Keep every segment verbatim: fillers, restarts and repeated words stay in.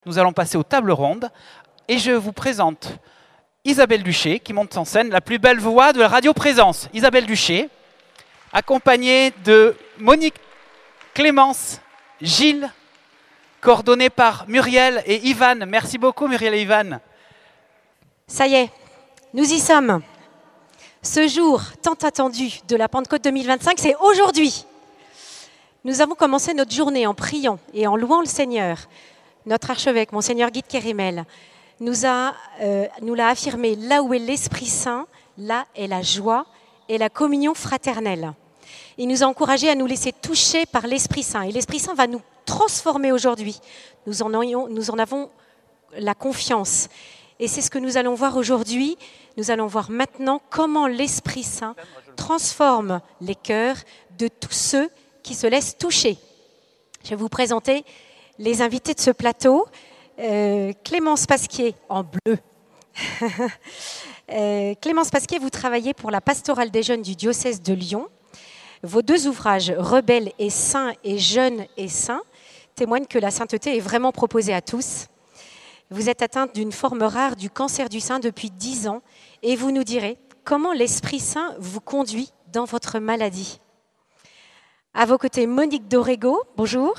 Nous allons passer aux tables rondes et je vous présente Isabelle Duché qui monte en scène, la plus belle voix de la radio Présence. Isabelle Duché, accompagnée de Monique, Clémence, Gilles, coordonnée par Muriel et Ivan. Merci beaucoup Muriel et Ivan. Ça y est, nous y sommes. Ce jour tant attendu de la Pentecôte deux mille vingt-cinq, c'est aujourd'hui. Nous avons commencé notre journée en priant et en louant le Seigneur. Notre archevêque, Monseigneur Guy de Kérimel, nous a, euh, nous l'a affirmé, là où est l'Esprit Saint, là est la joie et la communion fraternelle. Il nous a encouragés à nous laisser toucher par l'Esprit Saint. Et l'Esprit Saint va nous transformer aujourd'hui. Nous en, ayons, nous en avons la confiance. Et c'est ce que nous allons voir aujourd'hui. Nous allons voir maintenant comment l'Esprit Saint transforme les cœurs de tous ceux qui se laissent toucher. Je vais vous présenter les invités de ce plateau. Euh, Clémence Pasquier, en bleu. euh, Clémence Pasquier, vous travaillez pour la pastorale des jeunes du diocèse de Lyon. Vos deux ouvrages, Rebelles et saints et jeunes et saints, témoignent que la sainteté est vraiment proposée à tous. Vous êtes atteinte d'une forme rare du cancer du sein depuis dix ans et vous nous direz comment l'Esprit Saint vous conduit dans votre maladie. À vos côtés, Monique Dorego, bonjour.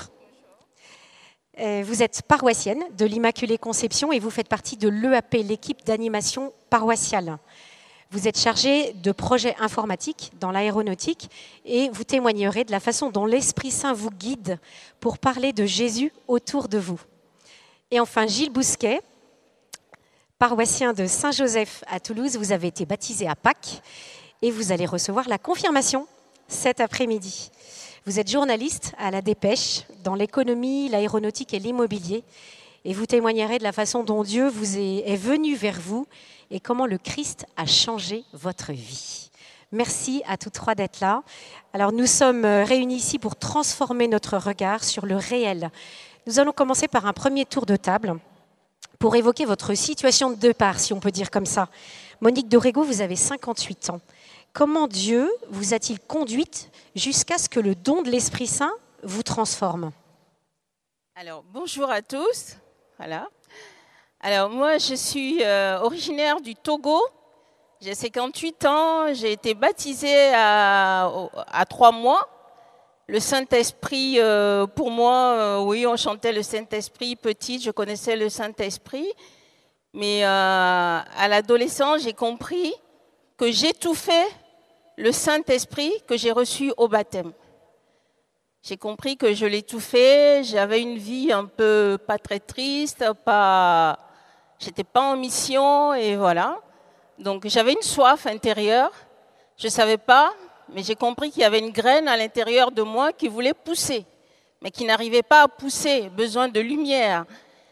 Vous êtes paroissienne de l'Immaculée Conception et vous faites partie de l'E A P, l'équipe d'animation paroissiale. Vous êtes chargée de projets informatiques dans l'aéronautique et vous témoignerez de la façon dont l'Esprit Saint vous guide pour parler de Jésus autour de vous. Et enfin, Gilles Bousquet, paroissien de Saint-Joseph à Toulouse, vous avez été baptisé à Pâques et vous allez recevoir la confirmation cet après-midi. Vous êtes journaliste à La Dépêche, dans l'économie, l'aéronautique et l'immobilier. Et vous témoignerez de la façon dont Dieu vous est, est venu vers vous et comment le Christ a changé votre vie. Merci à tous trois d'être là. Alors nous sommes réunis ici pour transformer notre regard sur le réel. Nous allons commencer par un premier tour de table pour évoquer votre situation de départ, si on peut dire comme ça. Monique Dorego, vous avez cinquante-huit ans. Comment Dieu vous a-t-il conduite jusqu'à ce que le don de l'Esprit Saint vous transforme? Alors, bonjour à tous. Voilà. Alors, moi, je suis euh, originaire du Togo. J'ai cinquante-huit ans. J'ai été baptisée à, à trois mois. Le Saint-Esprit, euh, pour moi, euh, oui, on chantait le Saint-Esprit. Petite, je connaissais le Saint-Esprit. Mais euh, à l'adolescence, j'ai compris que j'étouffais le Saint-Esprit que j'ai reçu au baptême. J'ai compris que je l'étouffais, j'avais une vie un peu pas très triste, pas, j'étais pas en mission et voilà. Donc j'avais une soif intérieure, je savais pas, mais j'ai compris qu'il y avait une graine à l'intérieur de moi qui voulait pousser, mais qui n'arrivait pas à pousser, besoin de lumière.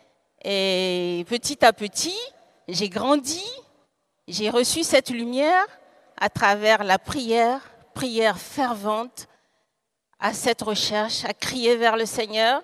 Et petit à petit, j'ai grandi, j'ai reçu cette lumière à travers la prière, prière fervente, à cette recherche, à crier vers le Seigneur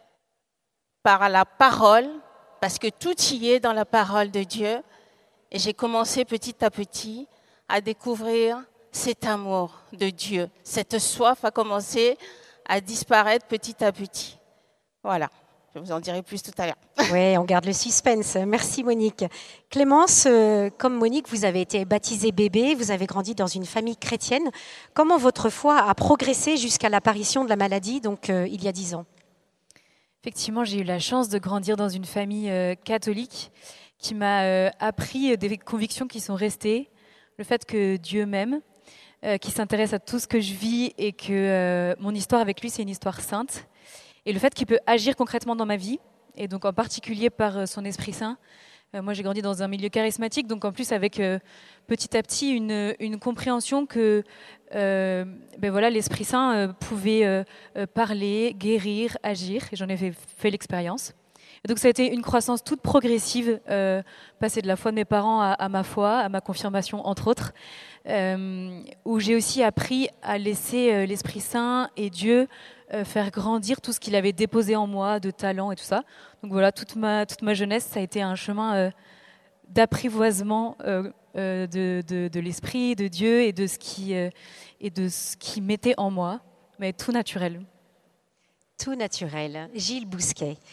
par la parole, parce que tout y est dans la parole de Dieu. Et j'ai commencé petit à petit à découvrir cet amour de Dieu. Cette soif a commencé à disparaître petit à petit. Voilà. Je vous en dirai plus tout à l'heure. Oui, on garde le suspense. Merci Monique. Clémence, euh, comme Monique, vous avez été baptisée bébé, vous avez grandi dans une famille chrétienne. Comment votre foi a progressé jusqu'à l'apparition de la maladie, donc euh, il y a dix ans? Effectivement, j'ai eu la chance de grandir dans une famille euh, catholique qui m'a euh, appris des convictions qui sont restées. Le fait que Dieu m'aime, euh, qu'il s'intéresse à tout ce que je vis et que euh, mon histoire avec lui, c'est une histoire sainte. Et le fait qu'il peut agir concrètement dans ma vie, et donc en particulier par son Esprit Saint. Euh, moi, j'ai grandi dans un milieu charismatique, donc en plus avec euh, petit à petit une, une compréhension que euh, ben voilà, l'Esprit Saint euh, pouvait euh, parler, guérir, agir, et j'en ai fait, fait l'expérience. Et donc ça a été une croissance toute progressive, euh, passer de la foi de mes parents à, à ma foi, à ma confirmation, entre autres, euh, où j'ai aussi appris à laisser euh, l'Esprit Saint et Dieu Euh, faire grandir tout ce qu'il avait déposé en moi, de talent et tout ça. Donc voilà, toute ma, toute ma jeunesse, ça a été un chemin euh, d'apprivoisement euh, euh, de, de, de l'esprit, de Dieu et de ce qui, euh, et de ce qui mettait en moi, mais tout naturel. Tout naturel. Gilles Bousquet,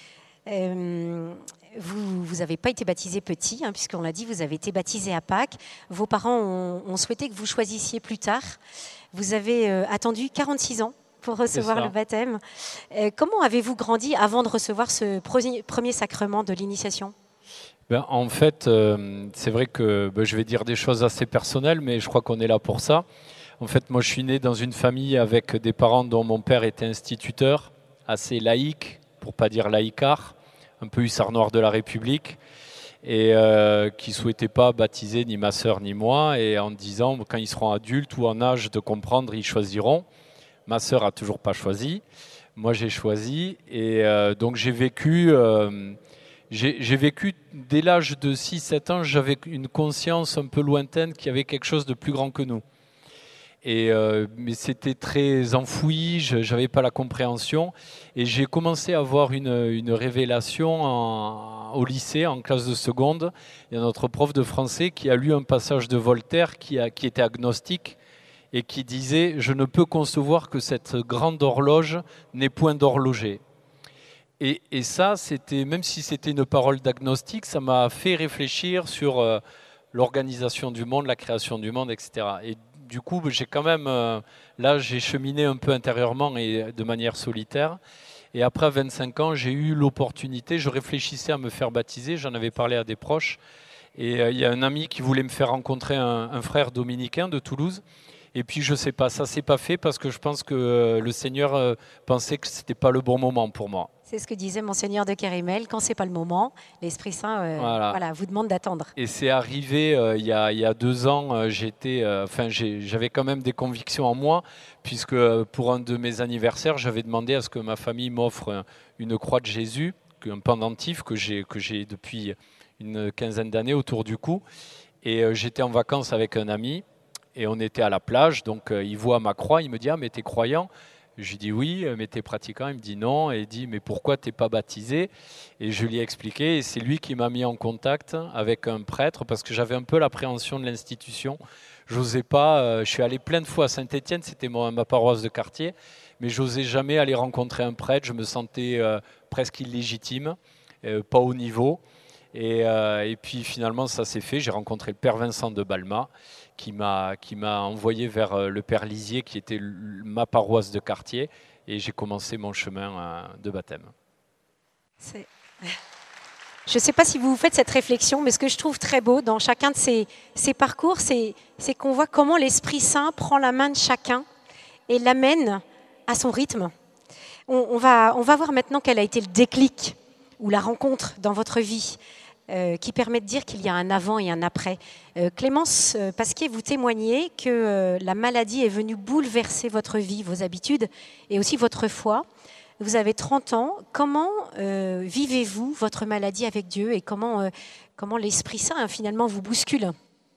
Euh, vous n'avez pas été baptisé petit, hein, puisqu'on l'a dit, vous avez été baptisé à Pâques. Vos parents ont, ont souhaité que vous choisissiez plus tard. Vous avez euh, attendu quarante-six ans pour recevoir le baptême. Euh, comment avez-vous grandi avant de recevoir ce premier sacrement de l'initiation ? Ben, en fait, euh, c'est vrai que ben, je vais dire des choses assez personnelles, mais je crois qu'on est là pour ça. En fait, moi, je suis né dans une famille avec des parents dont mon père était instituteur, assez laïque, pour pas dire laïcard, un peu hussard noir de la République, et euh, qui ne souhaitait pas baptiser ni ma sœur ni moi, et en disant, quand ils seront adultes ou en âge de comprendre, ils choisiront. Ma sœur a toujours pas choisi, moi j'ai choisi, et euh, donc j'ai vécu... Euh, J'ai, j'ai vécu, dès l'âge de six sept ans, j'avais une conscience un peu lointaine qu'il y avait quelque chose de plus grand que nous. Et, euh, mais c'était très enfoui, je n'avais pas la compréhension. Et j'ai commencé à avoir une, une révélation en, au lycée, en classe de seconde. Il y a notre prof de français qui a lu un passage de Voltaire qui, a, qui était agnostique et qui disait « Je ne peux concevoir que cette grande horloge n'ait point d'horloger ». Et, et ça, c'était, même si c'était une parole d'agnostique, ça m'a fait réfléchir sur euh, l'organisation du monde, la création du monde, et cetera. Et du coup, j'ai quand même, euh, là, j'ai cheminé un peu intérieurement et de manière solitaire. Et après, à vingt-cinq ans, j'ai eu l'opportunité, je réfléchissais à me faire baptiser, j'en avais parlé à des proches. Et euh, il y a un ami qui voulait me faire rencontrer un, un frère dominicain de Toulouse. Et puis, je ne sais pas, ça ne s'est pas fait parce que je pense que euh, le Seigneur euh, pensait que ce n'était pas le bon moment pour moi. C'est ce que disait Monseigneur de Kérimel, quand ce n'est pas le moment, l'Esprit Saint euh, voilà. Voilà, vous demande d'attendre. Et c'est arrivé euh, il, y a, il y a deux ans, euh, j'étais, euh, enfin, j'ai, j'avais quand même des convictions en moi, puisque euh, pour un de mes anniversaires, j'avais demandé à ce que ma famille m'offre une croix de Jésus, un pendentif que j'ai, que j'ai depuis une quinzaine d'années autour du cou. Et euh, j'étais en vacances avec un ami, et on était à la plage, donc euh, il voit ma croix, il me dit « Ah, mais t'es croyant ?» Je lui dis oui, mais t'es pratiquant? Il me dit non. Et il dit mais pourquoi t'es pas baptisé? Et je lui ai expliqué. Et c'est lui qui m'a mis en contact avec un prêtre parce que j'avais un peu l'appréhension de l'institution. J'osais pas. Euh, je suis allé plein de fois à Saint-Étienne, c'était ma, ma paroisse de quartier, mais j'osais jamais aller rencontrer un prêtre. Je me sentais euh, presque illégitime, euh, pas au niveau. Et, euh, et puis finalement ça s'est fait. J'ai rencontré le Père Vincent de Balma, qui m'a, qui m'a envoyé vers le Père Lisier, qui était ma paroisse de quartier, et j'ai commencé mon chemin de baptême. C'est... Je ne sais pas si vous faites cette réflexion, mais ce que je trouve très beau dans chacun de ces, ces parcours, c'est, c'est qu'on voit comment l'Esprit Saint prend la main de chacun et l'amène à son rythme. On, on, va, on va voir maintenant quel a été le déclic ou la rencontre dans votre vie. Euh, qui permet de dire qu'il y a un avant et un après. Euh, Clémence euh, Pasquier, vous témoignez que euh, la maladie est venue bouleverser votre vie, vos habitudes et aussi votre foi. Vous avez trente ans. Comment euh, vivez-vous votre maladie avec Dieu et comment, euh, comment l'Esprit Saint finalement vous bouscule ?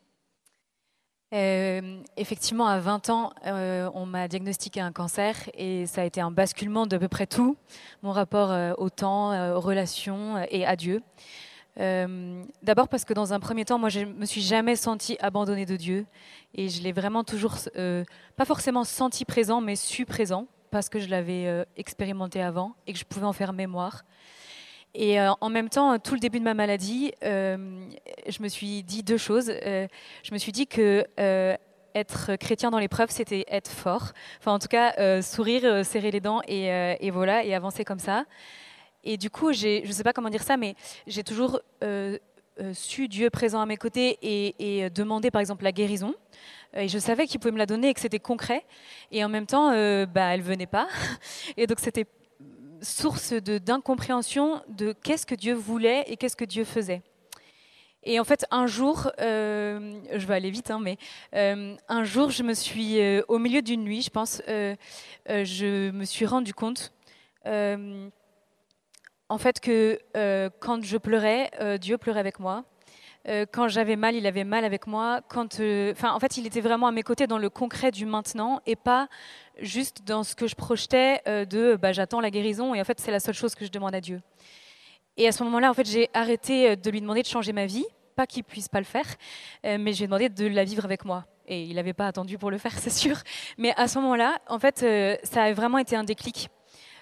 Euh, effectivement, à vingt ans, euh, on m'a diagnostiqué un cancer et ça a été un basculement d'à peu près tout, mon rapport euh, au temps, euh, aux relations et à Dieu. Euh, d'abord parce que dans un premier temps, moi je me suis jamais sentie abandonnée de Dieu et je l'ai vraiment toujours, euh, pas forcément senti présent, mais su présent parce que je l'avais euh, expérimenté avant et que je pouvais en faire mémoire. Et euh, en même temps, tout le début de ma maladie, euh, je me suis dit deux choses. Euh, je me suis dit que euh, être chrétien dans l'épreuve, c'était être fort. Enfin, en tout cas, euh, sourire, euh, serrer les dents et, euh, et voilà, et avancer comme ça. Et du coup, j'ai, je ne sais pas comment dire ça, mais j'ai toujours euh, euh, su Dieu présent à mes côtés et, et demander par exemple la guérison. Et je savais qu'il pouvait me la donner et que c'était concret. Et en même temps, euh, bah, elle ne venait pas. Et donc c'était source de, d'incompréhension de qu'est-ce que Dieu voulait et qu'est-ce que Dieu faisait. Et en fait, un jour, euh, je vais aller vite, hein, mais euh, un jour, je me suis, euh, au milieu d'une nuit, je pense, euh, euh, je me suis rendu compte euh, en fait que euh, quand je pleurais, euh, Dieu pleurait avec moi. Euh, quand j'avais mal, il avait mal avec moi. Quand, euh, en fait, il était vraiment à mes côtés dans le concret du maintenant et pas juste dans ce que je projetais euh, de bah, j'attends la guérison et en fait, c'est la seule chose que je demande à Dieu. Et à ce moment-là, en fait, j'ai arrêté de lui demander de changer ma vie, pas qu'il puisse pas le faire, euh, mais je lui ai demandé de la vivre avec moi. Et il n'avait pas attendu pour le faire, c'est sûr. Mais à ce moment-là, en fait, euh, ça a vraiment été un déclic.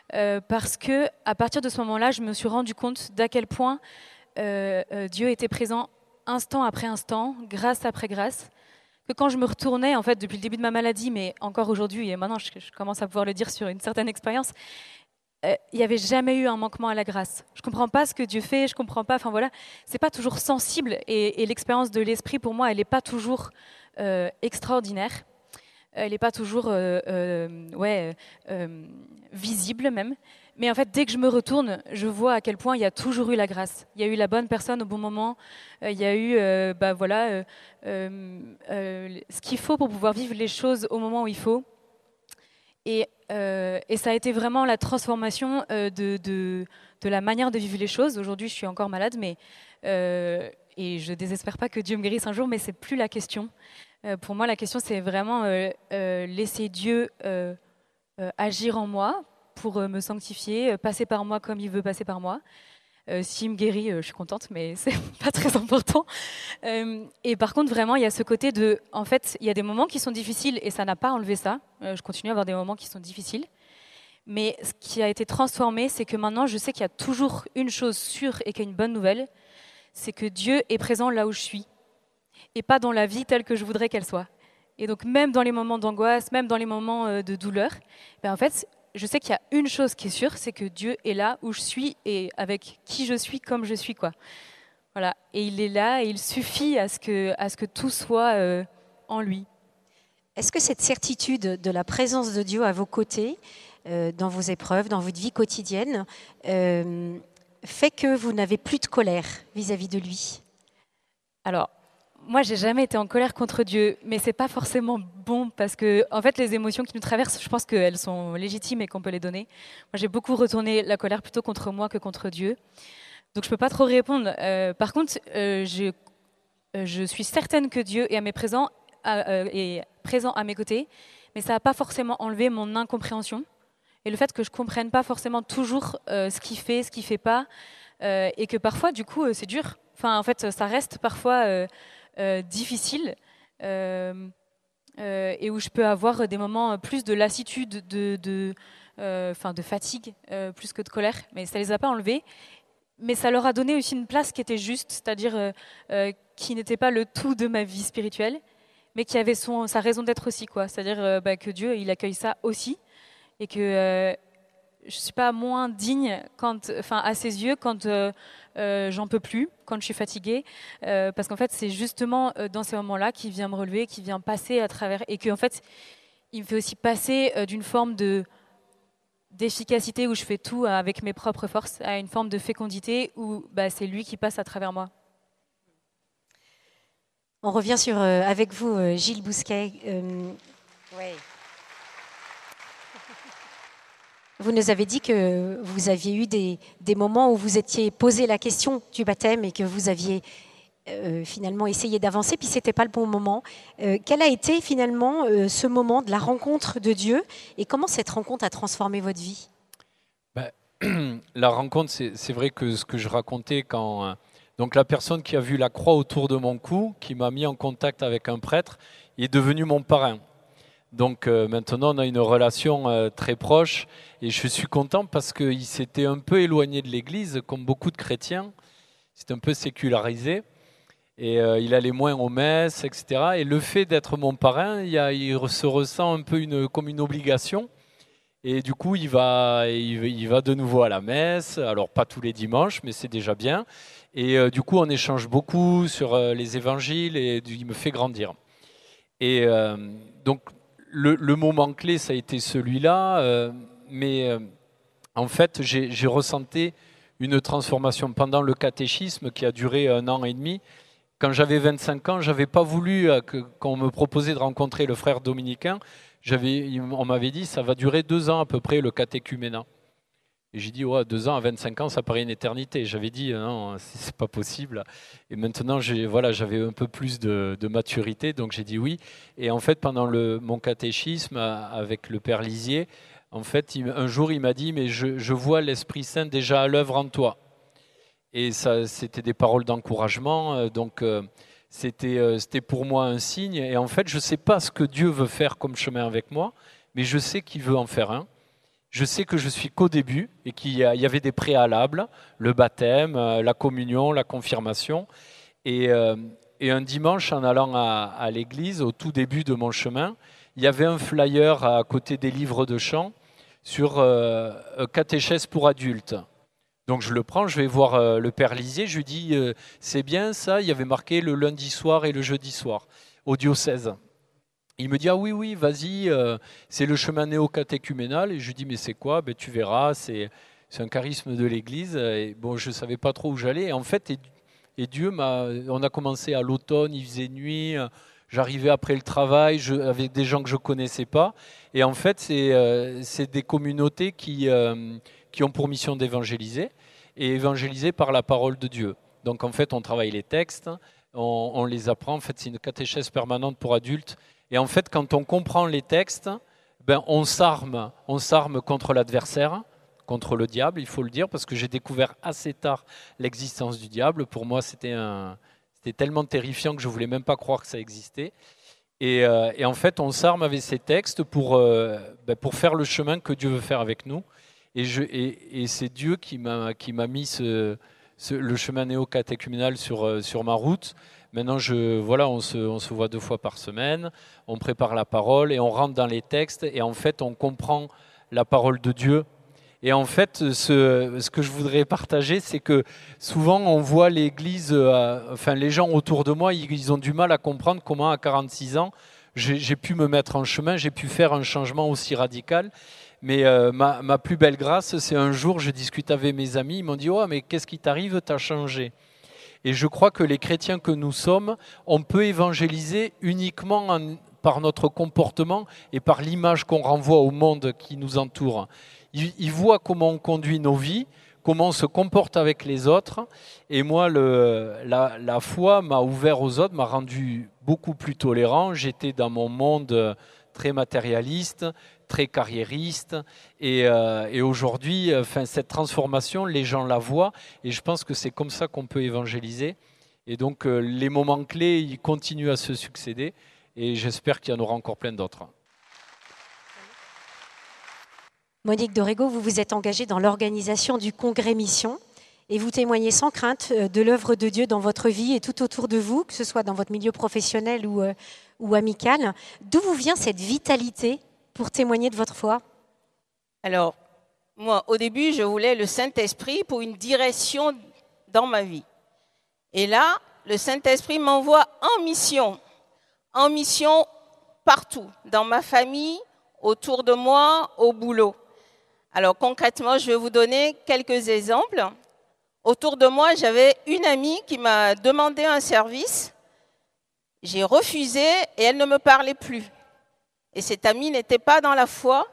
euh, parce que à partir de ce moment-là, je me suis rendu compte d'à quel point euh, euh, Dieu était présent instant après instant, grâce après grâce. Que quand je me retournais, en fait, depuis le début de ma maladie, mais encore aujourd'hui, et maintenant je, je commence à pouvoir le dire sur une certaine expérience, euh, il n'y avait jamais eu un manquement à la grâce. Je ne comprends pas ce que Dieu fait, je ne comprends pas, enfin voilà, c'est pas toujours sensible, et, et l'expérience de l'esprit, pour moi, elle n'est pas toujours euh, extraordinaire, elle n'est pas toujours euh, euh, ouais, euh, visible même. Mais en fait, dès que je me retourne, je vois à quel point il y a toujours eu la grâce. Il y a eu la bonne personne au bon moment. Euh, il y a eu euh, bah, voilà, euh, euh, euh, ce qu'il faut pour pouvoir vivre les choses au moment où il faut. Et, euh, et ça a été vraiment la transformation euh, de, de, de la manière de vivre les choses. Aujourd'hui, je suis encore malade, mais, euh, et je ne désespère pas que Dieu me guérisse un jour, mais ce n'est plus la question. Euh, pour moi, la question, c'est vraiment euh, euh, laisser Dieu euh, euh, agir en moi, pour me sanctifier, passer par moi comme il veut passer par moi. Euh, S'il me guérit, euh, je suis contente, mais c'est pas très important. Euh, et par contre, vraiment, il y a ce côté de... En fait, il y a des moments qui sont difficiles et ça n'a pas enlevé ça. Euh, je continue à avoir des moments qui sont difficiles. Mais ce qui a été transformé, c'est que maintenant, je sais qu'il y a toujours une chose sûre et qu'il y a une bonne nouvelle, c'est que Dieu est présent là où je suis et pas dans la vie telle que je voudrais qu'elle soit. Et donc, même dans les moments d'angoisse, même dans les moments euh, de douleur, ben, en fait... je sais qu'il y a une chose qui est sûre, c'est que Dieu est là où je suis et avec qui je suis, comme je suis, quoi. Voilà. Et il est là et il suffit à ce que, à ce que tout soit euh, en lui. Est-ce que cette certitude de la présence de Dieu à vos côtés, euh, dans vos épreuves, dans votre vie quotidienne, euh, fait que vous n'avez plus de colère vis-à-vis de lui ? Alors, moi, j'ai jamais été en colère contre Dieu, mais c'est pas forcément bon parce que, en fait, les émotions qui nous traversent, je pense qu'elles sont légitimes et qu'on peut les donner. Moi, j'ai beaucoup retourné la colère plutôt contre moi que contre Dieu, donc je peux pas trop répondre. Euh, par contre, euh, je, euh, je suis certaine que Dieu est, à mes présents, à, euh, est présent à mes côtés, mais ça n'a pas forcément enlevé mon incompréhension et le fait que je comprenne pas forcément toujours euh, ce qu'il fait, ce qu'il fait pas, euh, et que parfois, du coup, euh, c'est dur. Enfin, en fait, ça reste parfois euh, Euh, difficile euh, euh, et où je peux avoir des moments plus de lassitude, de, de, euh, enfin de fatigue, euh, plus que de colère, mais ça les a pas enlevés. Mais ça leur a donné aussi une place qui était juste, c'est-à-dire euh, euh, qui n'était pas le tout de ma vie spirituelle, mais qui avait son, sa raison d'être aussi, quoi. C'est-à-dire euh, bah, que Dieu, il accueille ça aussi, et que euh, je suis pas moins digne quand, enfin, à ses yeux quand euh, euh, j'en peux plus, quand je suis fatiguée, euh, parce qu'en fait c'est justement euh, dans ces moments-là qu'il vient me relever, qu'il vient passer à travers, et qu'en fait il me fait aussi passer euh, d'une forme de d'efficacité où je fais tout avec mes propres forces à une forme de fécondité où bah, c'est lui qui passe à travers moi. On revient sur euh, avec vous euh, Gilles Bousquet. Euh, ouais. Vous nous avez dit que vous aviez eu des, des moments où vous étiez posé la question du baptême et que vous aviez euh, finalement essayé d'avancer, puis ce n'était pas le bon moment. Euh, quel a été finalement euh, ce moment de la rencontre de Dieu et comment cette rencontre a transformé votre vie ? Ben, la rencontre, c'est, c'est vrai que ce que je racontais quand... Euh, donc la personne qui a vu la croix autour de mon cou, qui m'a mis en contact avec un prêtre, il est devenu mon parrain. Donc euh, maintenant, on a une relation euh, très proche et je suis content parce qu'il s'était un peu éloigné de l'Église, comme beaucoup de chrétiens. Il s'était un peu sécularisé et euh, il allait moins aux messes, et cetera. Et le fait d'être mon parrain, il, y a, il se ressent un peu une, comme une obligation. Et du coup, il va, il, il va de nouveau à la messe. Alors, pas tous les dimanches, mais c'est déjà bien. Et euh, du coup, on échange beaucoup sur euh, les évangiles et il me fait grandir. Et euh, donc, Le, le moment clé, ça a été celui-là, euh, mais euh, en fait, j'ai, j'ai ressenti une transformation pendant le catéchisme qui a duré un an et demi. Quand j'avais vingt-cinq ans, je n'avais pas voulu euh, que, qu'on me proposait de rencontrer le frère dominicain. J'avais, on m'avait dit ça va durer deux ans à peu près le catéchuménat. Et j'ai dit, ouais, deux ans à vingt-cinq ans, ça paraît une éternité. J'avais dit, non, c'est pas possible. Et maintenant, j'ai, voilà, j'avais un peu plus de, de maturité, donc j'ai dit oui. Et en fait, pendant le, mon catéchisme avec le père Lisier, en fait, il, un jour, il m'a dit, mais je, je vois l'Esprit Saint déjà à l'œuvre en toi. Et ça, c'était des paroles d'encouragement, donc euh, c'était, euh, c'était pour moi un signe. Et en fait, je ne sais pas ce que Dieu veut faire comme chemin avec moi, mais je sais qu'il veut en faire un. je sais que je suis qu'au début et qu'il y, y avait des préalables, le baptême, la communion, la confirmation. Et, euh, et un dimanche, en allant à, à l'église, au tout début de mon chemin, il y avait un flyer à côté des livres de chant sur euh, catéchèse pour adultes. Donc je le prends, je vais voir euh, le père Lisier, je lui dis euh, c'est bien ça, il y avait marqué le lundi soir et le jeudi soir au diocèse. Il me dit ah oui oui vas-y, euh, c'est le chemin néo-catéchuménal. Et je lui dis mais c'est quoi? Ben, tu verras, c'est, c'est un charisme de l'église. Et bon, je ne savais pas trop où j'allais. Et en fait, et, et Dieu m'a, on a commencé à l'automne, il faisait nuit, j'arrivais après le travail, je, avec des gens que je ne connaissais pas. Et en fait, c'est, euh, c'est des communautés qui... Euh, qui ont pour mission d'évangéliser, et évangéliser par la parole de Dieu. Donc en fait, on travaille les textes, on, on les apprend, en fait c'est une catéchèse permanente pour adultes, et en fait quand on comprend les textes, ben, on s'arme, on s'arme contre l'adversaire, contre le diable, il faut le dire, parce que j'ai découvert assez tard l'existence du diable. Pour moi, c'était, un, c'était tellement terrifiant que je ne voulais même pas croire que ça existait. Et, euh, et en fait, on s'arme avec ces textes pour, euh, ben, pour faire le chemin que Dieu veut faire avec nous. Et, je, et, et c'est Dieu qui m'a, qui m'a mis ce, ce, le chemin néo-catéchuménal sur, sur ma route. Maintenant, je, voilà, on se, on se voit deux fois par semaine, on prépare la parole et on rentre dans les textes. Et en fait, on comprend la parole de Dieu. Et en fait, ce, ce que je voudrais partager, c'est que souvent, on voit l'Église, euh, enfin les gens autour de moi, ils, ils ont du mal à comprendre comment à quarante-six ans, j'ai, j'ai pu me mettre en chemin, j'ai pu faire un changement aussi radical. Mais euh, ma, ma plus belle grâce, c'est un jour, je discute avec mes amis, ils m'ont dit « Oh, mais qu'est-ce qui t'arrive, t'as changé ?» Et je crois que les chrétiens que nous sommes, on peut évangéliser uniquement en, par notre comportement et par l'image qu'on renvoie au monde qui nous entoure. Ils, ils voient comment on conduit nos vies, comment on se comporte avec les autres. Et moi, le, la, la foi m'a ouvert aux autres, m'a rendu beaucoup plus tolérant. J'étais dans mon monde très matérialiste, très carriériste, et, euh, et aujourd'hui, enfin, cette transformation, les gens la voient, et je pense que c'est comme ça qu'on peut évangéliser. Et donc, euh, les moments clés, ils continuent à se succéder, et j'espère qu'il y en aura encore plein d'autres. Monique Dorego, vous vous êtes engagée dans l'organisation du Congrès Mission, et vous témoignez sans crainte de l'œuvre de Dieu dans votre vie et tout autour de vous, que ce soit dans votre milieu professionnel ou, euh, ou amical. D'où vous vient cette vitalité pour témoigner de votre foi? Alors, moi, au début, je voulais le Saint-Esprit pour une direction dans ma vie. Et là, le Saint-Esprit m'envoie en mission, en mission partout, dans ma famille, autour de moi, au boulot. Alors, concrètement, je vais vous donner quelques exemples. Autour de moi, j'avais une amie qui m'a demandé un service. J'ai refusé et elle ne me parlait plus. Et cette amie n'était pas dans la foi.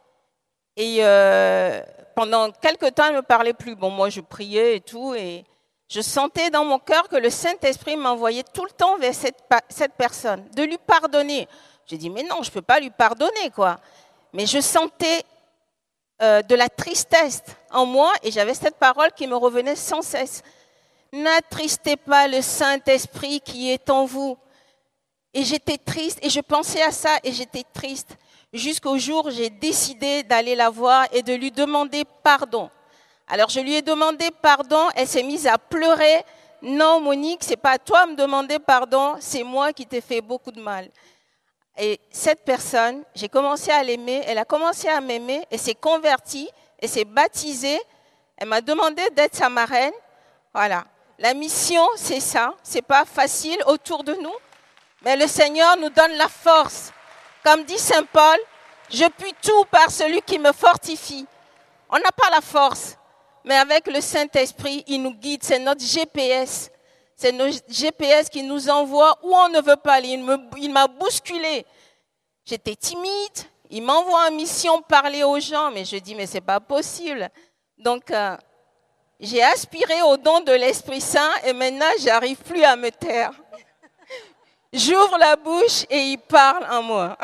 Et euh, pendant quelque temps, elle ne me parlait plus. Bon, moi, je priais et tout. Et je sentais dans mon cœur que le Saint-Esprit m'envoyait tout le temps vers cette, cette personne, de lui pardonner. J'ai dit, mais non, je ne peux pas lui pardonner, quoi. Mais je sentais euh, de la tristesse en moi et j'avais cette parole qui me revenait sans cesse. N'attristez pas le Saint-Esprit qui est en vous. Et j'étais triste et je pensais à ça et j'étais triste. Jusqu'au jour où j'ai décidé d'aller la voir et de lui demander pardon. Alors je lui ai demandé pardon, elle s'est mise à pleurer. Non Monique, c'est pas à toi de me demander pardon, c'est moi qui t'ai fait beaucoup de mal. Et cette personne, j'ai commencé à l'aimer, elle a commencé à m'aimer, elle s'est convertie, elle s'est baptisée, elle m'a demandé d'être sa marraine. Voilà, la mission c'est ça, c'est pas facile autour de nous, mais le Seigneur nous donne la force. Comme dit Saint Paul, je puis tout par celui qui me fortifie. On n'a pas la force, mais avec le Saint-Esprit, il nous guide, c'est notre G P S. C'est notre G P S qui nous envoie où on ne veut pas aller. Il, me, il m'a bousculé. J'étais timide. Il m'envoie en mission parler aux gens. Mais je dis, mais ce n'est pas possible. Donc, euh, j'ai aspiré au don de l'Esprit Saint et maintenant, je n'arrive plus à me taire. J'ouvre la bouche et il parle en moi.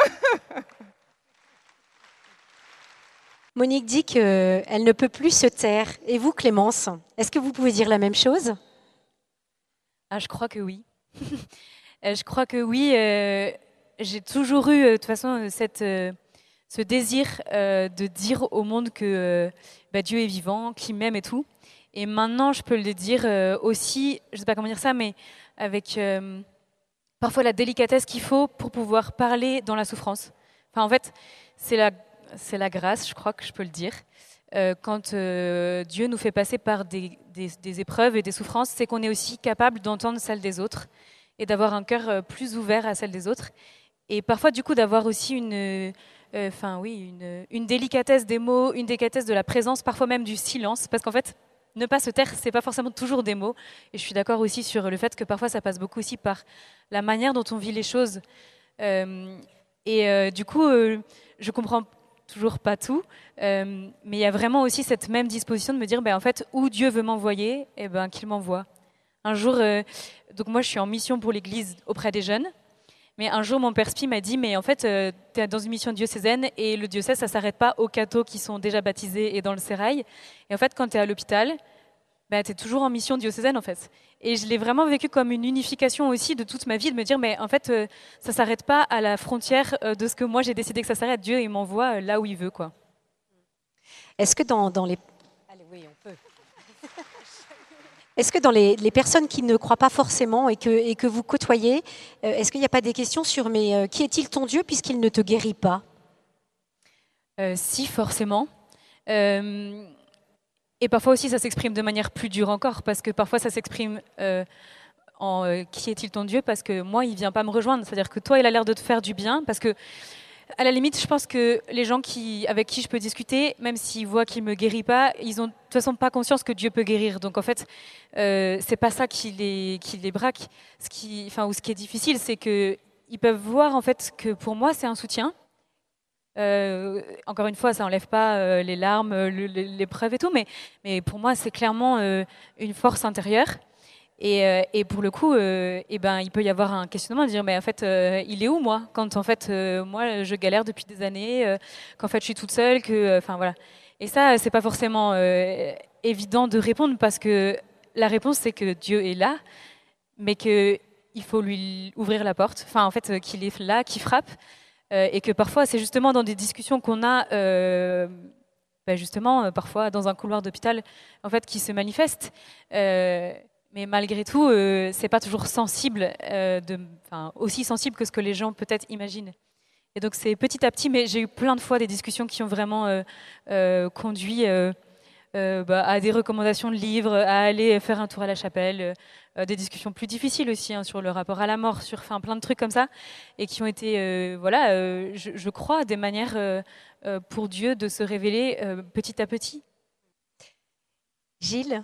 Monique dit qu'elle ne peut plus se taire. Et vous, Clémence, est-ce que vous pouvez dire la même chose ? Ah, je crois que oui. je crois que oui. Euh, j'ai toujours eu, de toute façon, cette, euh, ce désir euh, de dire au monde que euh, bah, Dieu est vivant, qu'il m'aime et tout. Et maintenant, je peux le dire euh, aussi, je ne sais pas comment dire ça, mais avec euh, parfois la délicatesse qu'il faut pour pouvoir parler dans la souffrance. Enfin, en fait, c'est la, c'est la grâce, je crois que je peux le dire. Euh, quand euh, Dieu nous fait passer par des, des, des épreuves et des souffrances, c'est qu'on est aussi capable d'entendre celles des autres et d'avoir un cœur plus ouvert à celle des autres. Et parfois, du coup, d'avoir aussi une, enfin euh, oui, une, une délicatesse des mots, une délicatesse de la présence, parfois même du silence, parce qu'en fait, ne pas se taire, c'est pas forcément toujours des mots. Et je suis d'accord aussi sur le fait que parfois, ça passe beaucoup aussi par la manière dont on vit les choses. Euh, et euh, du coup, euh, je comprends toujours pas tout, euh, mais il y a vraiment aussi cette même disposition de me dire, ben en fait, où Dieu veut m'envoyer, eh ben qu'il m'envoie. Un jour, euh, donc moi, je suis en mission pour l'Église auprès des jeunes. Mais un jour, mon père Spi m'a dit, mais en fait, euh, tu es dans une mission diocésaine et le diocèse, ça ne s'arrête pas aux cathos qui sont déjà baptisés et dans le sérail. Et en fait, quand tu es à l'hôpital, bah, tu es toujours en mission diocésaine, en fait. Et je l'ai vraiment vécu comme une unification aussi de toute ma vie, de me dire, mais en fait, euh, ça ne s'arrête pas à la frontière euh, de ce que moi, j'ai décidé que ça s'arrête. Dieu, il m'envoie euh, là où il veut, quoi. Est-ce que dans, dans les... Allez, oui, on peut. Est-ce que dans les, les personnes qui ne croient pas forcément et que, et que vous côtoyez, euh, est-ce qu'il n'y a pas des questions sur mais euh, qui est-il ton Dieu puisqu'il ne te guérit pas? euh, Si, forcément. Euh, et parfois aussi, ça s'exprime de manière plus dure encore, parce que parfois, ça s'exprime euh, en euh, qui est-il ton Dieu, parce que moi, il ne vient pas me rejoindre. C'est-à-dire que toi, il a l'air de te faire du bien, parce que à la limite, je pense que les gens qui, avec qui je peux discuter, même s'ils voient qu'il ne me guérit pas, ils n'ont de toute façon pas conscience que Dieu peut guérir. Donc en fait, euh, c'est pas ça qui les, qui les braque. Ce qui, enfin, ou ce qui est difficile, c'est qu'ils peuvent voir en fait que pour moi, c'est un soutien. Euh, encore une fois, ça n'enlève pas euh, les larmes, le, l'épreuve et tout, mais, mais pour moi, c'est clairement euh, une force intérieure. Et, euh, et pour le coup, euh, eh ben, il peut y avoir un questionnement de dire, mais en fait, euh, il est où moi? Quand en fait, euh, moi, je galère depuis des années, euh, qu'en fait, je suis toute seule, que, enfin voilà. Et ça, c'est pas forcément euh, évident de répondre parce que la réponse, c'est que Dieu est là, mais que il faut lui ouvrir la porte. Enfin, en fait, euh, qu'il est là, qu'il frappe, euh, et que parfois, c'est justement dans des discussions qu'on a. Euh, ben justement, euh, parfois dans un couloir d'hôpital, en fait, qui se manifeste. Euh, Mais malgré tout, euh, c'est pas toujours sensible, euh, de, enfin, aussi sensible que ce que les gens peut-être imaginent. Et donc c'est petit à petit, mais j'ai eu plein de fois des discussions qui ont vraiment euh, euh, conduit euh, euh, bah, à des recommandations de livres, à aller faire un tour à la chapelle, euh, des discussions plus difficiles aussi hein, sur le rapport à la mort, sur enfin, plein de trucs comme ça, et qui ont été, euh, voilà, euh, je, je crois, des manières euh, euh, pour Dieu de se révéler euh, petit à petit. Gilles,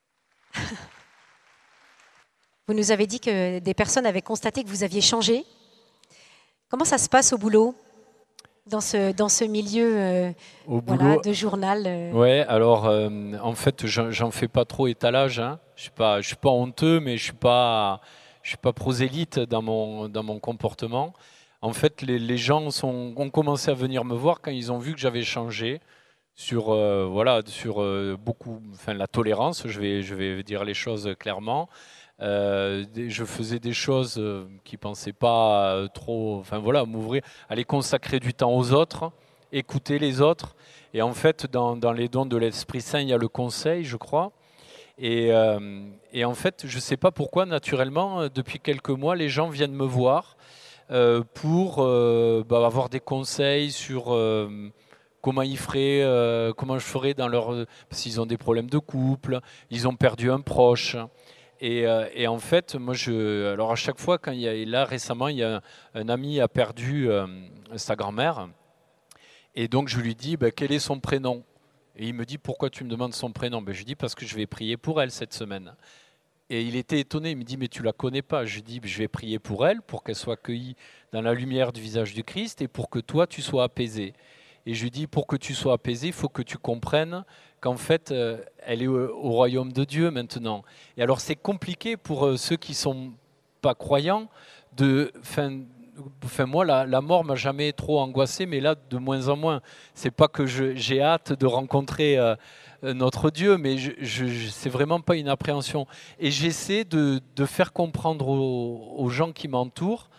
vous nous avez dit que des personnes avaient constaté que vous aviez changé. Comment ça se passe au boulot, dans ce, dans ce milieu euh, au voilà, boulot, de journal euh... Ouais, alors euh, en fait, j'en, j'en fais pas trop étalage. Hein. Je suis pas, je suis pas honteux, mais je suis pas, je suis pas prosélyte dans mon dans mon comportement. En fait, les, les gens sont, ont commencé à venir me voir quand ils ont vu que j'avais changé sur euh, voilà sur euh, beaucoup, enfin la tolérance. Je vais je vais dire les choses clairement. Euh, je faisais des choses euh, qui pensaient pas euh, trop, enfin voilà, m'ouvrir, aller consacrer du temps aux autres, écouter les autres. Et en fait, dans, dans les dons de l'Esprit Saint, il y a le conseil, je crois. Et, euh, et en fait, je ne sais pas pourquoi, naturellement, depuis quelques mois, les gens viennent me voir euh, pour euh, bah, avoir des conseils sur euh, comment ils feraient, euh, comment je ferais dans leur, parce qu'ils ont des problèmes de couple, ils ont perdu un proche. Et, euh, et en fait, moi, je, alors à chaque fois, quand il y a, là récemment, il y a un, un ami a perdu euh, sa grand-mère, et donc je lui dis, bah, quel est son prénom? Et il me dit, pourquoi tu me demandes son prénom? Ben, je lui dis, parce que je vais prier pour elle cette semaine. Et il était étonné, il me dit, mais tu la connais pas? Je lui dis, je vais prier pour elle, pour qu'elle soit accueillie dans la lumière du visage du Christ, et pour que toi, tu sois apaisé. Et je lui dis, pour que tu sois apaisé, il faut que tu comprennes qu'en fait, euh, elle est au, au royaume de Dieu maintenant. Et alors, c'est compliqué pour euh, ceux qui ne sont pas croyants. De, fin, fin, moi, la, la mort m'a jamais trop angoissé, mais là, de moins en moins. C'est pas que je, j'ai hâte de rencontrer euh, notre Dieu, mais je, je, je, c'est vraiment pas une appréhension. Et j'essaie de, de faire comprendre aux, aux gens qui m'entourent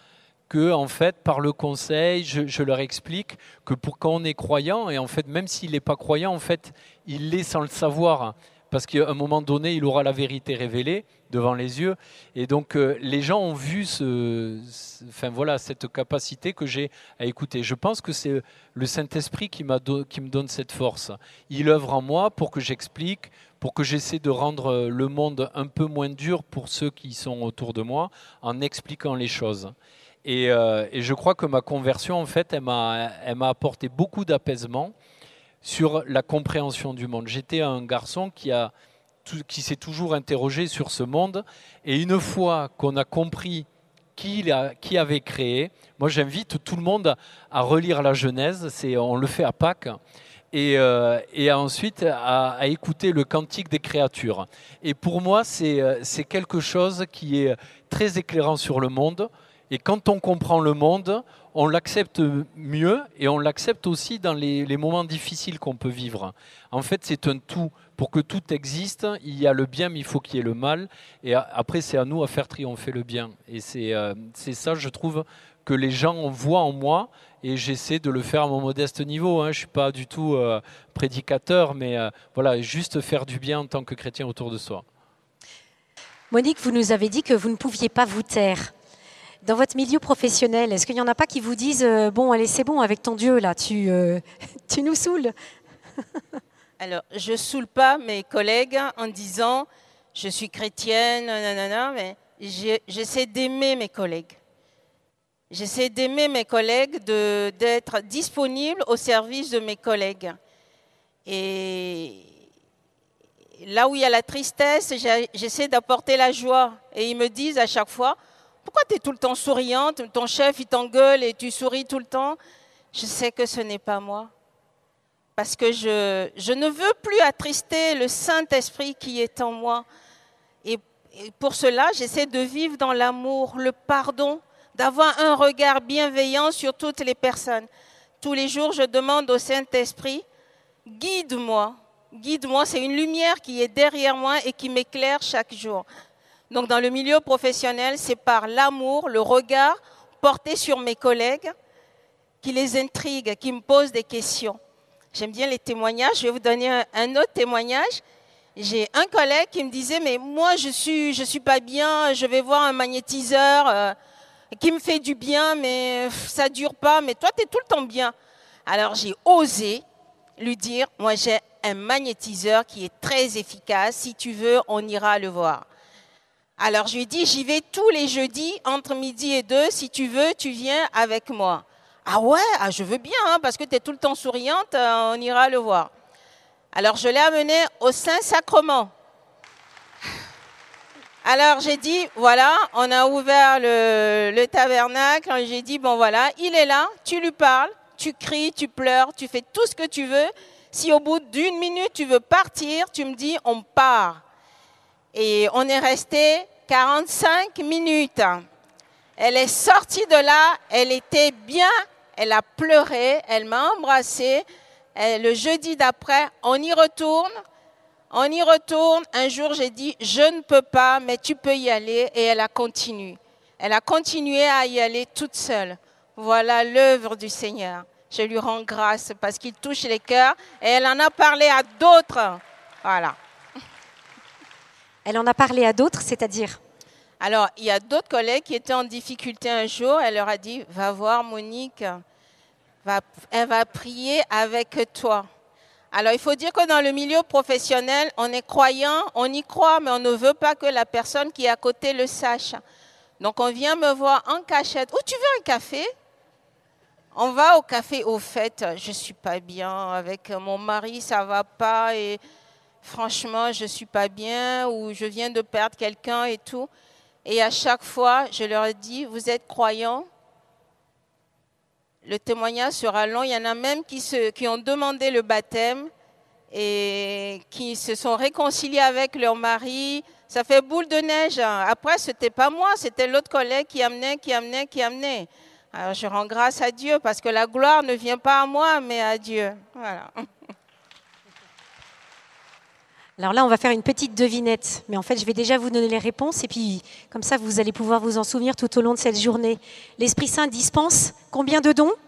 que, en fait, par le conseil, je, je leur explique que pour quand on est croyant, et en fait, même s'il n'est pas croyant, en fait, il l'est sans le savoir, parce qu'à un moment donné, il aura la vérité révélée devant les yeux. Et donc, euh, les gens ont vu ce, ce, enfin, voilà, cette capacité que j'ai à écouter. Je pense que c'est le Saint-Esprit qui, m'a do- qui me donne cette force. Il œuvre en moi pour que j'explique, pour que j'essaie de rendre le monde un peu moins dur pour ceux qui sont autour de moi, en expliquant les choses. Et, euh, et je crois que ma conversion, en fait, elle m'a, elle m'a apporté beaucoup d'apaisement sur la compréhension du monde. J'étais un garçon qui, a, qui s'est toujours interrogé sur ce monde. Et une fois qu'on a compris qui, il a, qui avait créé, moi j'invite tout le monde à relire la Genèse. C'est, on le fait à Pâques. Et, euh, et ensuite à, à écouter le cantique des créatures. Et pour moi, c'est, c'est quelque chose qui est très éclairant sur le monde. Et quand on comprend le monde, on l'accepte mieux et on l'accepte aussi dans les, les moments difficiles qu'on peut vivre. En fait, c'est un tout. Pour que tout existe, il y a le bien, mais il faut qu'il y ait le mal. Et après, c'est à nous à faire triompher le bien. Et c'est, euh, c'est ça, je trouve, que les gens voient en moi. Et j'essaie de le faire à mon modeste niveau. Hein. Je ne suis pas du tout euh, prédicateur, mais euh, voilà, juste faire du bien en tant que chrétien autour de soi. Monique, vous nous avez dit que vous ne pouviez pas vous taire. Dans votre milieu professionnel, est-ce qu'il n'y en a pas qui vous disent euh, « Bon, allez, c'est bon, avec ton Dieu, là, tu, euh, tu nous saoules ». Alors, je ne saoule pas mes collègues en disant « Je suis chrétienne, nanana », mais j'ai, j'essaie d'aimer mes collègues. J'essaie d'aimer mes collègues, de, d'être disponible au service de mes collègues. Et là où il y a la tristesse, j'essaie d'apporter la joie. Et ils me disent à chaque fois « Pourquoi tu es tout le temps souriante? Ton chef, il t'engueule et tu souris tout le temps. » Je sais que ce n'est pas moi. Parce que je, je ne veux plus attrister le Saint-Esprit qui est en moi. Et, et pour cela, j'essaie de vivre dans l'amour, le pardon, d'avoir un regard bienveillant sur toutes les personnes. Tous les jours, je demande au Saint-Esprit, guide-moi. Guide-moi, c'est une lumière qui est derrière moi et qui m'éclaire chaque jour. Donc dans le milieu professionnel, c'est par l'amour, le regard porté sur mes collègues qui les intrigue, qui me posent des questions. J'aime bien les témoignages. Je vais vous donner un, un autre témoignage. J'ai un collègue qui me disait « Mais moi, je suis, je suis pas bien, je vais voir un magnétiseur euh, qui me fait du bien, mais ça ne dure pas. Mais toi, tu es tout le temps bien. » Alors j'ai osé lui dire « Moi, j'ai un magnétiseur qui est très efficace. Si tu veux, on ira le voir. » Alors, je lui ai dit, j'y vais tous les jeudis, entre midi et deux. Si tu veux, tu viens avec moi. Ah ouais, ah, je veux bien, hein, parce que tu es tout le temps souriante, euh, on ira le voir. Alors, je l'ai amené au Saint-Sacrement. Alors, j'ai dit, voilà, on a ouvert le, le tabernacle. J'ai dit, bon voilà, il est là, tu lui parles, tu cries, tu pleures, tu fais tout ce que tu veux. Si au bout d'une minute, tu veux partir, tu me dis, on part. Et on est resté quarante-cinq minutes. Elle est sortie de là, elle était bien, elle a pleuré, elle m'a embrassée. Et le jeudi d'après, on y retourne, on y retourne. Un jour, j'ai dit, je ne peux pas, mais tu peux y aller. Et elle a continué. Elle a continué à y aller toute seule. Voilà l'œuvre du Seigneur. Je lui rends grâce parce qu'il touche les cœurs et elle en a parlé à d'autres. Voilà. Elle en a parlé à d'autres, c'est-à-dire? Alors, il y a d'autres collègues qui étaient en difficulté un jour. Elle leur a dit, va voir Monique, va, elle va prier avec toi. Alors, il faut dire que dans le milieu professionnel, on est croyant, on y croit, mais on ne veut pas que la personne qui est à côté le sache. Donc, on vient me voir en cachette. Oh, tu veux un café? On va au café. Au fait, je ne suis pas bien avec mon mari, ça ne va pas et... Franchement, je ne suis pas bien ou je viens de perdre quelqu'un et tout. Et à chaque fois, je leur dis, vous êtes croyants? Le témoignage sera long. Il y en a même qui, se, qui ont demandé le baptême et qui se sont réconciliés avec leur mari. Ça fait boule de neige. Après, ce n'était pas moi, c'était l'autre collègue qui amenait, qui amenait, qui amenait. Alors, je rends grâce à Dieu parce que la gloire ne vient pas à moi, mais à Dieu. Voilà. Alors là, on va faire une petite devinette, mais en fait, je vais déjà vous donner les réponses et puis comme ça, vous allez pouvoir vous en souvenir tout au long de cette journée. L'Esprit Saint dispense combien de dons?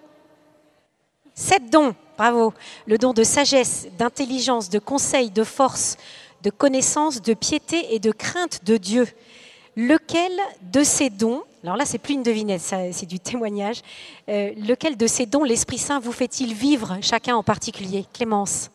Sept dons, bravo. Le don de sagesse, d'intelligence, de conseil, de force, de connaissance, de piété et de crainte de Dieu. Lequel de ces dons, alors là, c'est plus une devinette, ça, c'est du témoignage, euh, lequel de ces dons l'Esprit Saint vous fait-il vivre, chacun en particulier? Clémence.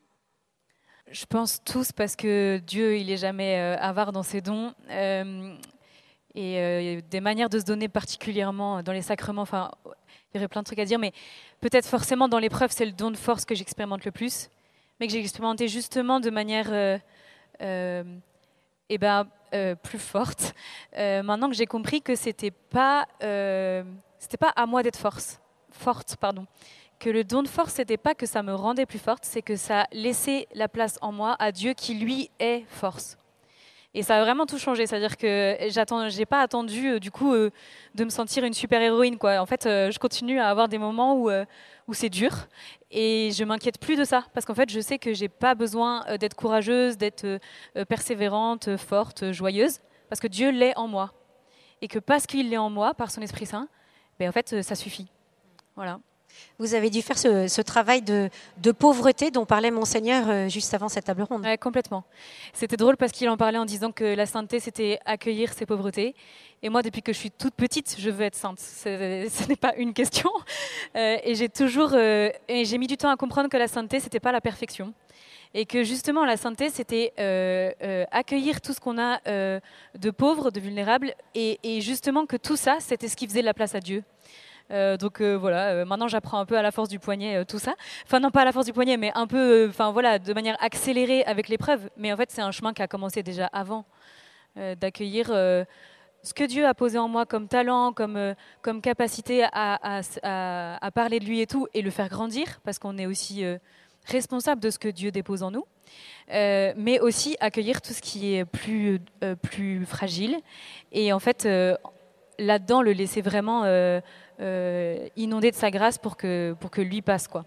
Je pense tous, parce que Dieu, il n'est jamais euh, avare dans ses dons. Euh, et euh, des manières de se donner particulièrement dans les sacrements, enfin, il y aurait plein de trucs à dire, mais peut-être forcément dans l'épreuve, c'est le don de force que j'expérimente le plus, mais que j'ai expérimenté justement de manière euh, euh, eh ben, euh, plus forte. Euh, maintenant que j'ai compris que c'était pas, euh, c'était pas à moi d'être force, forte, pardon. Que le don de force, c'était pas que ça me rendait plus forte, c'est que ça laissait la place en moi à Dieu qui lui est force. Et ça a vraiment tout changé, c'est-à-dire que j'attends, j'ai pas attendu euh, du coup euh, de me sentir une super héroïne, quoi. En fait, euh, je continue à avoir des moments où euh, où c'est dur et je m'inquiète plus de ça parce qu'en fait, je sais que j'ai pas besoin euh, d'être courageuse, d'être euh, persévérante, forte, joyeuse, parce que Dieu l'est en moi et que parce qu'il l'est en moi par son Esprit Saint, ben en fait, euh, ça suffit. Voilà. Vous avez dû faire ce, ce travail de, de pauvreté dont parlait Monseigneur euh, juste avant cette table ronde. Ouais, complètement. C'était drôle parce qu'il en parlait en disant que la sainteté, c'était accueillir ses pauvretés. Et moi, depuis que je suis toute petite, je veux être sainte. C'est, ce n'est pas une question. Euh, et j'ai toujours, euh, et j'ai mis du temps à comprendre que la sainteté, c'était pas la perfection. Et que justement, la sainteté, c'était euh, euh, accueillir tout ce qu'on a euh, de pauvre, de vulnérable. Et, et justement que tout ça, c'était ce qui faisait de la place à Dieu. Euh, donc euh, voilà, euh, maintenant j'apprends un peu à la force du poignet euh, tout ça. Enfin non pas à la force du poignet, mais un peu, enfin euh, voilà, de manière accélérée avec l'épreuve. Mais en fait c'est un chemin qui a commencé déjà avant, euh, d'accueillir euh, ce que Dieu a posé en moi comme talent, comme euh, comme capacité à, à, à, à parler de lui et tout, et le faire grandir, parce qu'on est aussi euh, responsable de ce que Dieu dépose en nous. Euh, mais aussi accueillir tout ce qui est plus euh, plus fragile. Et en fait euh, là-dedans le laisser vraiment euh, Euh, inondé de sa grâce pour que, pour que lui passe, quoi.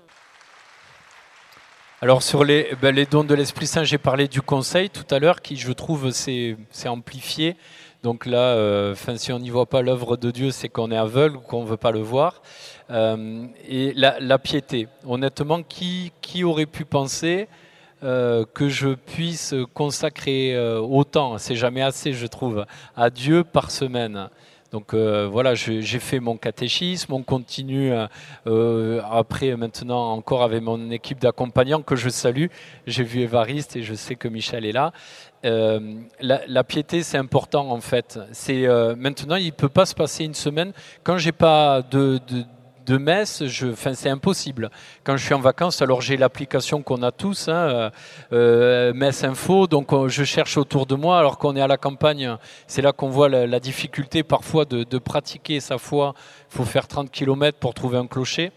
Alors sur les, ben les dons de l'Esprit Saint, j'ai parlé du conseil tout à l'heure, qui je trouve c'est, c'est amplifié. Donc là, euh, si on n'y voit pas l'œuvre de Dieu, c'est qu'on est aveugle ou qu'on ne veut pas le voir. Euh, et la, la piété, honnêtement, qui, qui aurait pu penser euh, que je puisse consacrer euh, autant, c'est jamais assez je trouve, à Dieu par semaine. Donc euh, voilà, je, j'ai fait mon catéchisme, on continue euh, après maintenant encore avec mon équipe d'accompagnants que je salue. J'ai vu Évariste et je sais que Michel est là. Euh, la, la piété, c'est important en fait. C'est, euh, maintenant, il ne peut pas se passer une semaine. Quand je n'ai pas de... de de messe, je, enfin, c'est impossible. Quand je suis en vacances, alors j'ai l'application qu'on a tous, hein, euh, Messe Info, donc on, je cherche autour de moi, alors qu'on est à la campagne, c'est là qu'on voit la, la difficulté parfois de, de pratiquer sa foi. Il faut faire trente kilomètres pour trouver un clocher.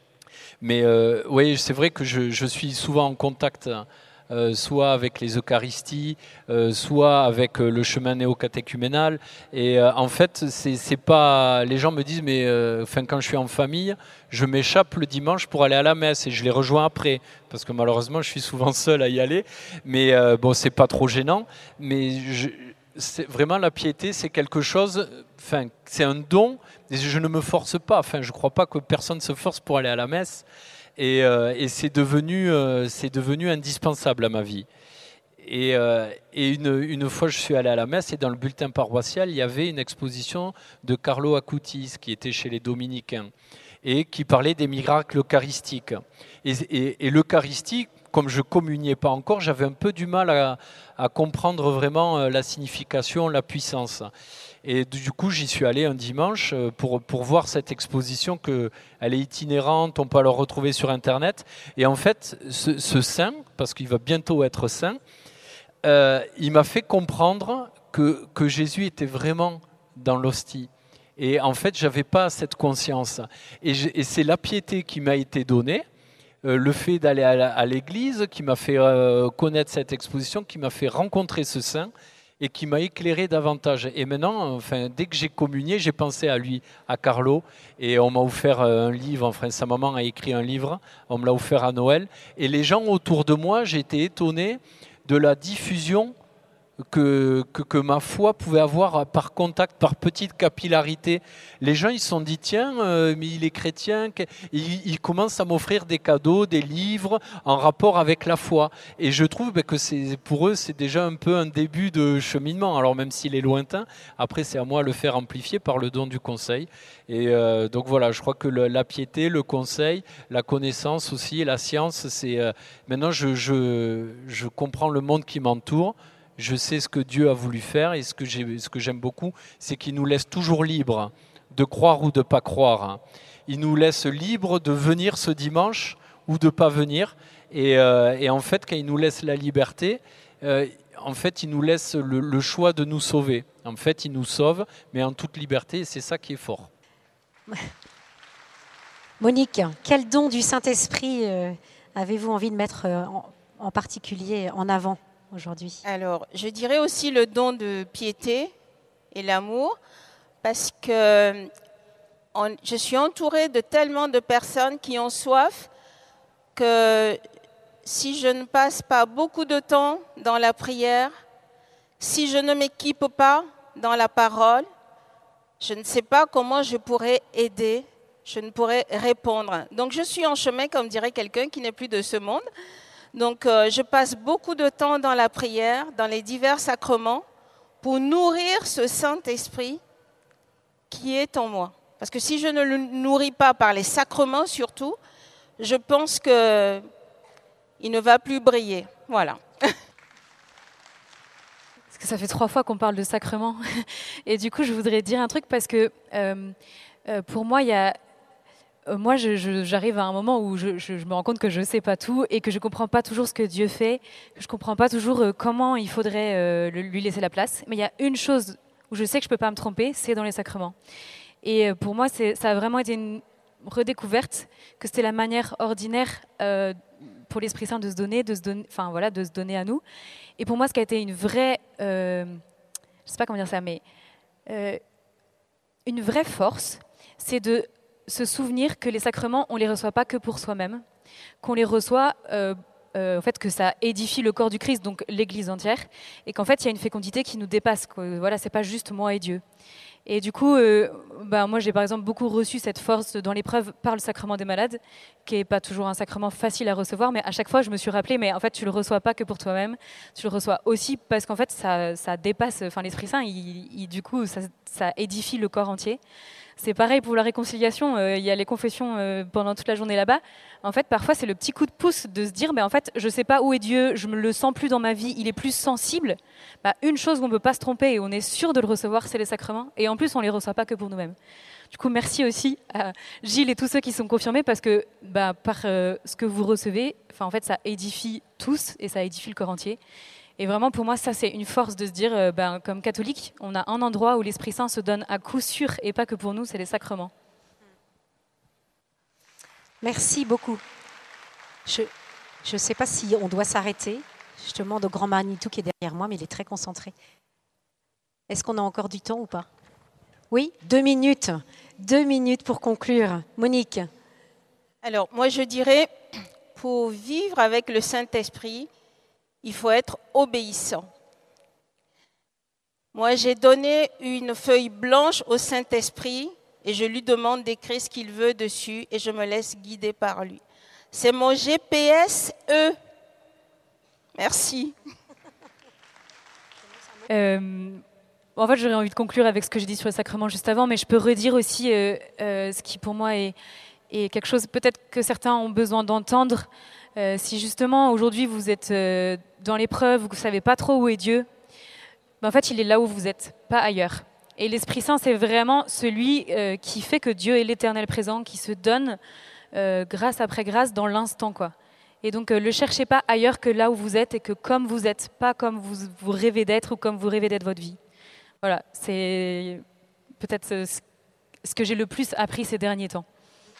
Mais euh, oui, c'est vrai que je, je suis souvent en contact Euh, soit avec les Eucharisties, euh, soit avec euh, le chemin néo-catéchuménal. Et euh, en fait, c'est, c'est pas. Les gens me disent, mais euh, enfin, quand je suis en famille, je m'échappe le dimanche pour aller à la messe et je les rejoins après, parce que malheureusement, je suis souvent seul à y aller. Mais euh, bon, c'est pas trop gênant. Mais je, c'est, vraiment, la piété, c'est quelque chose. Enfin, c'est un don. Et je ne me force pas. Enfin, je crois pas que personne se force pour aller à la messe. Et, euh, et c'est devenu, euh, c'est devenu indispensable à ma vie. Et, euh, et une, une fois, je suis allé à la messe et dans le bulletin paroissial, il y avait une exposition de Carlo Acutis, qui était chez les Dominicains, et qui parlait des miracles eucharistiques. Et, et, et l'Eucharistie, comme je ne communiais pas encore, j'avais un peu du mal à, à comprendre vraiment la signification, la puissance. Et du coup, j'y suis allé un dimanche pour, pour voir cette exposition, qu'elle est itinérante, on peut la retrouver sur Internet. Et en fait, ce, ce saint, parce qu'il va bientôt être saint, euh, il m'a fait comprendre que, que Jésus était vraiment dans l'hostie. Et en fait, je n'avais pas cette conscience. Et, je, et c'est la piété qui m'a été donnée, euh, le fait d'aller à, à l'église, qui m'a fait euh, connaître cette exposition, qui m'a fait rencontrer ce saint, et qui m'a éclairé davantage. Et maintenant, enfin, dès que j'ai communié, j'ai pensé à lui, à Carlo, et on m'a offert un livre, enfin, sa maman a écrit un livre, on me l'a offert à Noël, et les gens autour de moi, j'ai été étonné de la diffusion Que, que, que ma foi pouvait avoir par contact, par petite capillarité. Les gens, ils se sont dit, tiens, euh, mais il est chrétien, il, il commence à m'offrir des cadeaux, des livres en rapport avec la foi. Et je trouve ben, que c'est, pour eux, c'est déjà un peu un début de cheminement. Alors même s'il est lointain, après c'est à moi de le faire amplifier par le don du conseil. Et euh, donc voilà, je crois que le, la piété, le conseil, la connaissance aussi, la science, c'est euh, maintenant je, je, je comprends le monde qui m'entoure. Je sais ce que Dieu a voulu faire et ce que, j'ai, ce que j'aime beaucoup, c'est qu'il nous laisse toujours libres de croire ou de ne pas croire. Il nous laisse libres de venir ce dimanche ou de ne pas venir. Et, euh, et en fait, quand il nous laisse la liberté, euh, en fait, il nous laisse le, le choix de nous sauver. En fait, il nous sauve, mais en toute liberté, et c'est ça qui est fort. Monique, quel don du Saint-Esprit euh, avez-vous envie de mettre euh, en, en particulier en avant aujourd'hui? Alors, je dirais aussi le don de piété et l'amour, parce que on, je suis entourée de tellement de personnes qui ont soif que si je ne passe pas beaucoup de temps dans la prière, si je ne m'équipe pas dans la parole, je ne sais pas comment je pourrais aider, je ne pourrais répondre. Donc, je suis en chemin, comme dirait quelqu'un qui n'est plus de ce monde. Donc, euh, je passe beaucoup de temps dans la prière, dans les divers sacrements, pour nourrir ce Saint-Esprit qui est en moi. Parce que si je ne le nourris pas par les sacrements surtout, je pense qu'il ne va plus briller. Voilà. Parce que ça fait trois fois qu'on parle de sacrements. Et du coup, je voudrais dire un truc parce que euh, euh, pour moi, il y a... Moi, je, je, j'arrive à un moment où je, je, je me rends compte que je ne sais pas tout et que je ne comprends pas toujours ce que Dieu fait, que je ne comprends pas toujours euh, comment il faudrait euh, lui laisser la place. Mais il y a une chose où je sais que je ne peux pas me tromper, c'est dans les sacrements. Et euh, pour moi, c'est, ça a vraiment été une redécouverte que c'était la manière ordinaire euh, pour l'Esprit Saint de se donner, de se donner, enfin voilà, de se donner à nous. Et pour moi, ce qui a été une vraie, euh, je ne sais pas comment dire ça, mais euh, une vraie force, c'est de se souvenir que les sacrements, on ne les reçoit pas que pour soi-même, qu'on les reçoit, euh, euh, en fait, que ça édifie le corps du Christ, donc l'Église entière, et qu'en fait, il y a une fécondité qui nous dépasse. Quoi. Voilà, c'est pas juste moi et Dieu. Et du coup, euh, bah, moi, j'ai par exemple beaucoup reçu cette force dans l'épreuve par le sacrement des malades, qui n'est pas toujours un sacrement facile à recevoir, mais à chaque fois, je me suis rappelé, mais en fait, tu le reçois pas que pour toi-même, tu le reçois aussi parce qu'en fait, ça, ça dépasse, enfin, l'Esprit Saint, il, il, du coup, ça, ça édifie le corps entier. C'est pareil pour la réconciliation, euh, il y a les confessions euh, pendant toute la journée là-bas. En fait, parfois, c'est le petit coup de pouce de se dire, mais en fait, je ne sais pas où est Dieu, je ne le sens plus dans ma vie, il est plus sensible. Bah, une chose où on ne peut pas se tromper et on est sûr de le recevoir, c'est les sacrements. Et en plus, on ne les reçoit pas que pour nous-mêmes. Du coup, merci aussi à Gilles et tous ceux qui sont confirmés parce que bah, par euh, ce que vous recevez, en fait, ça édifie tous et ça édifie le corps entier. Et vraiment, pour moi, ça, c'est une force de se dire, euh, ben, comme catholique, on a un endroit où l'Esprit Saint se donne à coup sûr, et pas que pour nous, c'est les sacrements. Merci beaucoup. Je ne sais pas si on doit s'arrêter. Je demande au grand Manitou qui est derrière moi, mais il est très concentré. Est-ce qu'on a encore du temps ou pas? Oui, deux minutes. Deux minutes pour conclure. Monique. Alors, moi, je dirais, pour vivre avec le Saint-Esprit, il faut être obéissant. Moi, j'ai donné une feuille blanche au Saint-Esprit et je lui demande d'écrire ce qu'il veut dessus et je me laisse guider par lui. C'est mon G P S E. Merci. Euh, en fait, j'aurais envie de conclure avec ce que j'ai dit sur le sacrement juste avant, mais je peux redire aussi euh, euh, ce qui, pour moi, est, est quelque chose peut-être que certains ont besoin d'entendre. Euh, si justement aujourd'hui vous êtes euh, dans l'épreuve, vous ne savez pas trop où est Dieu, ben en fait il est là où vous êtes, pas ailleurs. Et l'Esprit Saint, c'est vraiment celui euh, qui fait que Dieu est l'éternel présent, qui se donne euh, grâce après grâce dans l'instant, quoi. Et donc euh, le cherchez pas ailleurs que là où vous êtes et que comme vous êtes, pas comme vous, vous rêvez d'être ou comme vous rêvez d'être votre vie. Voilà, c'est peut-être ce, ce que j'ai le plus appris ces derniers temps.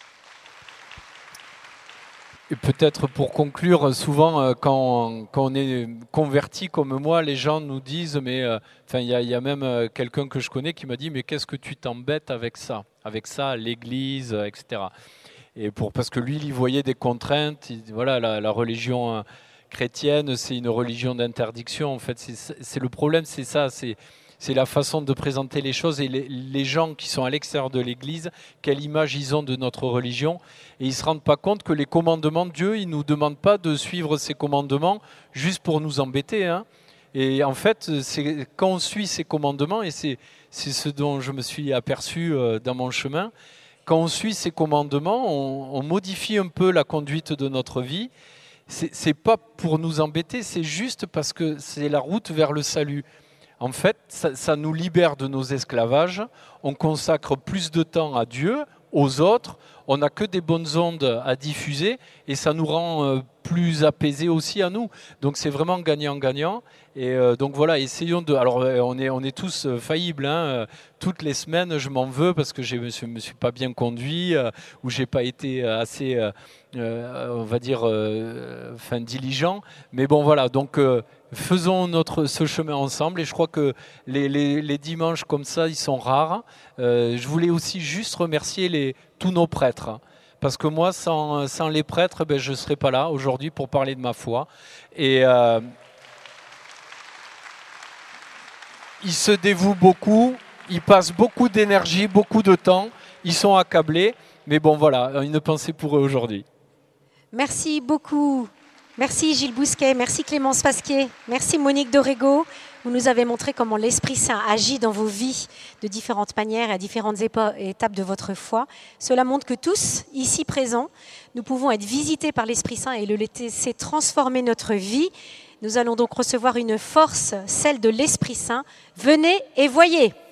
Et peut-être pour conclure, souvent quand, quand on est converti comme moi, les gens nous disent, mais euh, enfin il y, y a même euh, quelqu'un que je connais qui m'a dit, mais qu'est-ce que tu t'embêtes avec ça, avec ça, l'Église, et cetera. Et pour parce que lui, il y voyait des contraintes, il, voilà la, la religion chrétienne, c'est une religion d'interdiction. En fait, c'est le problème, c'est ça, c'est c'est la façon de présenter les choses et les, les gens qui sont à l'extérieur de l'Église, quelle image ils ont de notre religion. Et ils ne se rendent pas compte que les commandements de Dieu, il ne nous demande pas de suivre ces commandements juste pour nous embêter. Hein. Et en fait, c'est quand on suit ces commandements, et c'est ce dont je me suis aperçu dans mon chemin, quand on suit ces commandements, on, on modifie un peu la conduite de notre vie. C'est, c'est pas pour nous embêter, c'est juste parce que c'est la route vers le salut. En fait, ça, ça nous libère de nos esclavages, on consacre plus de temps à Dieu, aux autres, on n'a que des bonnes ondes à diffuser et ça nous rend euh, plus apaisés aussi à nous. Donc c'est vraiment gagnant-gagnant. Et euh, donc voilà, essayons de... Alors on est, on est tous euh, faillibles, hein. Toutes les semaines je m'en veux parce que je ne me suis pas bien conduit euh, ou je n'ai pas été assez, euh, euh, on va dire, euh, enfin, diligent. Mais bon voilà, donc euh, faisons notre, ce chemin ensemble et je crois que les, les, les dimanches comme ça, ils sont rares. Euh, je voulais aussi juste remercier les, tous nos prêtres. Hein. Parce que moi, sans, sans les prêtres, ben, je ne serais pas là aujourd'hui pour parler de ma foi. Et euh, ils se dévouent beaucoup, ils passent beaucoup d'énergie, beaucoup de temps, ils sont accablés. Mais bon, voilà, une pensée pour eux aujourd'hui. Merci beaucoup. Merci Gilles Bousquet, merci Clémence Pasquier, merci Monique Dorego. Vous nous avez montré comment l'Esprit Saint agit dans vos vies de différentes manières et à différentes étapes de votre foi. Cela montre que tous, ici présents, nous pouvons être visités par l'Esprit Saint et le laisser transformer notre vie. Nous allons donc recevoir une force, celle de l'Esprit Saint. Venez et voyez.